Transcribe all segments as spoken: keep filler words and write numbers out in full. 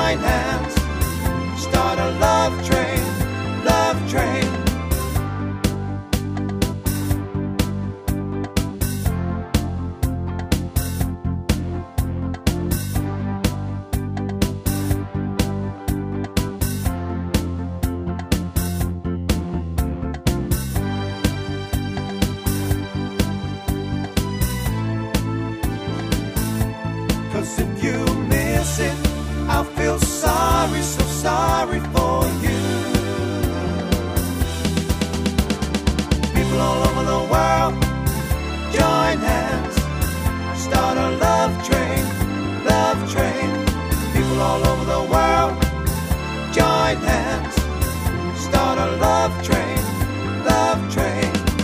join hands, start a love train, love train. Cause if you miss it, I feel sorry, so sorry for you. People all over the world, join hands, start a love train, love train. People all over the world, join hands, start a love train, love train.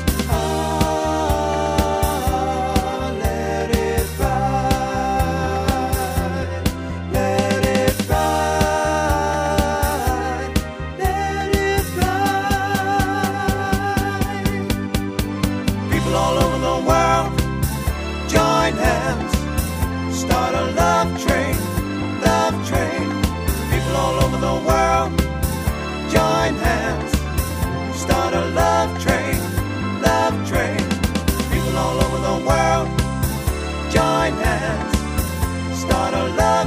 All over the world, join hands, start a love train, love train. People all over the world, join hands, start a love train, love train. People all over the world, join hands, start a love